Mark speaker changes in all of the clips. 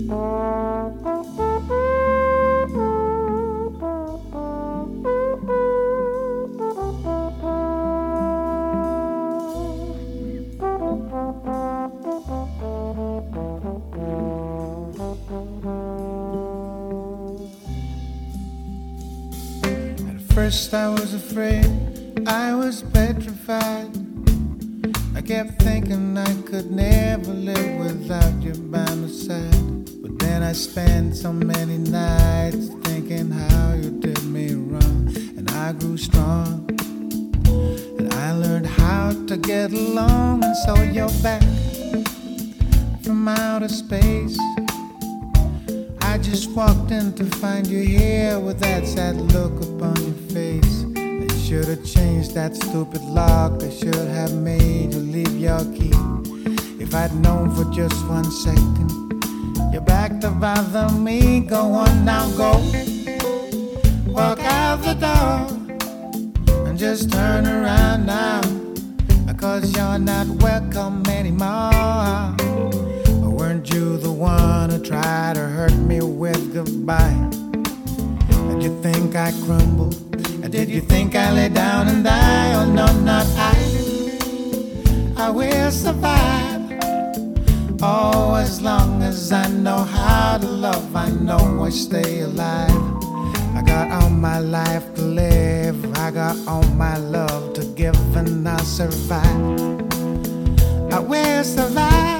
Speaker 1: First I was afraid, I was petrified. I kept thinking I could never live without you by my side. But then I spent so many nights thinking how you did me wrong. And I grew strong, and I learned how to get along. And so you're back from outer space. I just walked in to find you here with that sad look upon your face. I should have changed that stupid lock. I should have made you leave your key. If I'd known for just 1 second you're back to bother me. Go on now, go. Walk out the door and just turn around now, 'cause you're not welcome anymore. Weren't you the one who tried to hurt me with goodbye? Did you think I crumbled? Did you think I lay down and die? Oh no, not I. I will survive. Oh, as long as I know how to love, I know I stay alive. I got all my life to live, I got all my love to give, and I'll survive. I will survive.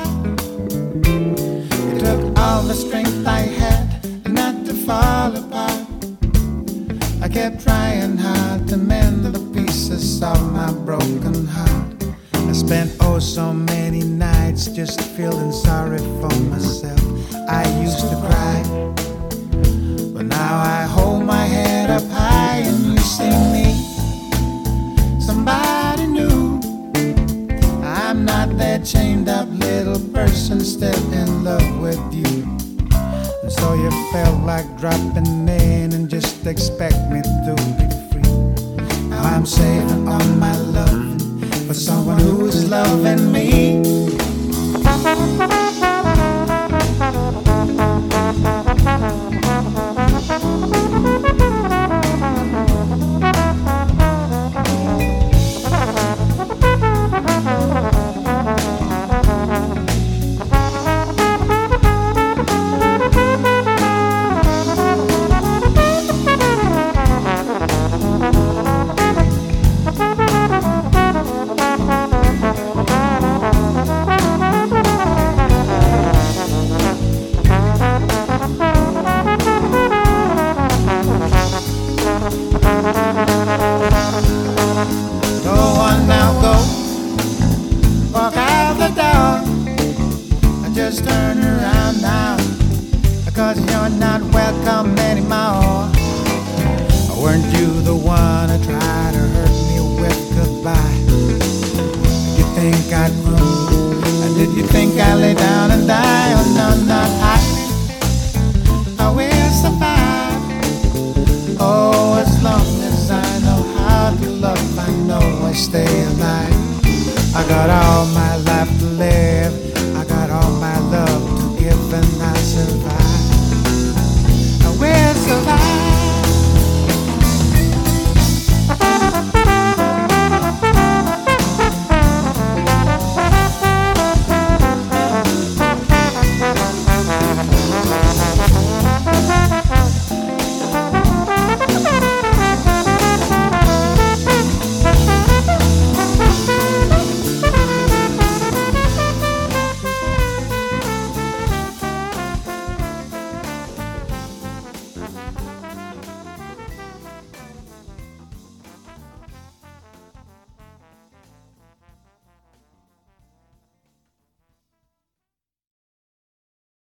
Speaker 1: Took all the strength I had not to fall apart. I kept trying hard to mend the pieces of my broken heart. I spent oh so many nights just feeling sorry for myself. I used to cry, but now I hold my head up high and you see me, somebody new. I'm not that chained up little person still in love with you. And so you felt like dropping in and just expect me to be free. Now I'm saving all my love for someone who's loving me. Just turn around now, 'cause you're not welcome